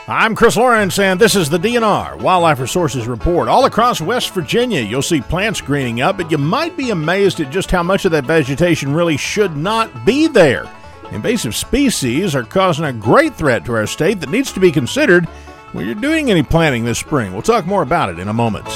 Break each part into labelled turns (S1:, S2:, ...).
S1: I'm Chris Lawrence, and this is the DNR Wildlife Resources Report. All across West Virginia, you'll see plants greening up, but you might be amazed at just how much of that vegetation really should not be there. Invasive species are causing a great threat to our state that needs to be considered when you're doing any planting this spring. We'll talk more about it in a moment.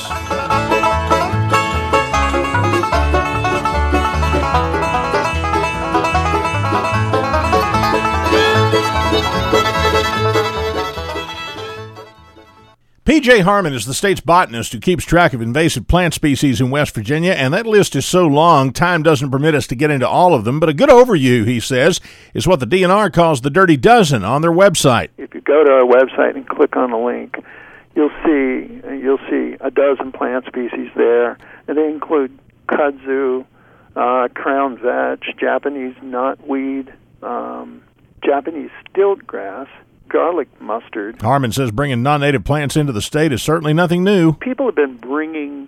S1: P.J. Harmon is the state's botanist who keeps track of invasive plant species in West Virginia, and that list is so long, time doesn't permit us to get into all of them. But a good overview, he says, is what the DNR calls the Dirty Dozen on their website.
S2: If you go to our website and click on a link, you'll see a dozen plant species there, and they include kudzu, crown vetch, Japanese knotweed, Japanese stilt grass, garlic mustard.
S1: Harmon says bringing non-native plants into the state is certainly nothing new.
S2: People have been bringing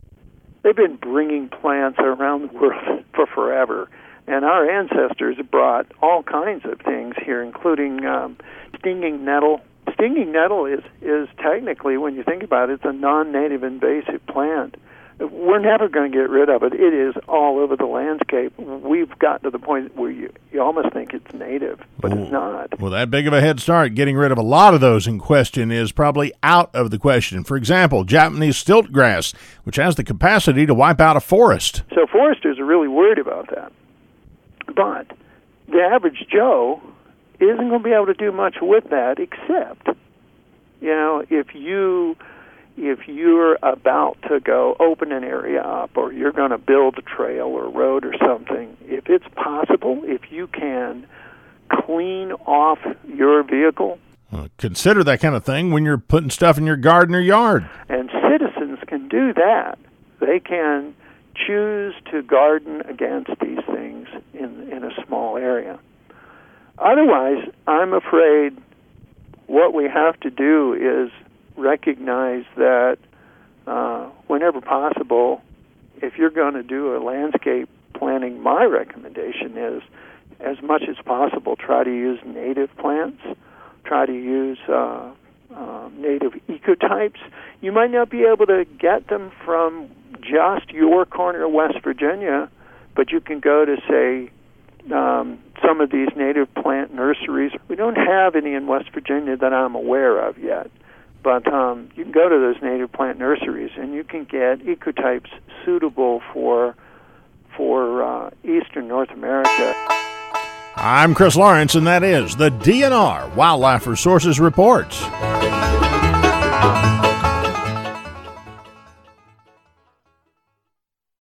S2: plants around the world for forever, and our ancestors brought all kinds of things here, including stinging nettle. Stinging nettle is technically, when you think about it, it's a non-native invasive plant. We're never going to get rid of it. It is all over the landscape. We've got to the point where you almost think it's native, but it's not.
S1: Well, that big of a head start, getting rid of a lot of those in question is probably out of the question. For example, Japanese stilt grass, which has the capacity to wipe out a forest.
S2: So foresters are really worried about that. But the average Joe isn't going to be able to do much with that, except, if you're about to go open an area up, or you're going to build a trail or road or something, if it's possible, if you can clean off your vehicle.
S1: Consider that kind of thing when you're putting stuff in your garden or yard.
S2: And citizens can do that. They can choose to garden against these things in a small area. Otherwise, I'm afraid what we have to do is recognize that whenever possible, if you're going to do a landscape planning, my recommendation is, as much as possible, try to use native plants, try to use native ecotypes. You might not be able to get them from just your corner of West Virginia, but you can go to, say, some of these native plant nurseries. We don't have any in West Virginia that I'm aware of yet. But you can go to those native plant nurseries, and you can get ecotypes suitable for eastern North America.
S1: I'm Chris Lawrence, and that is the DNR Wildlife Resources Report.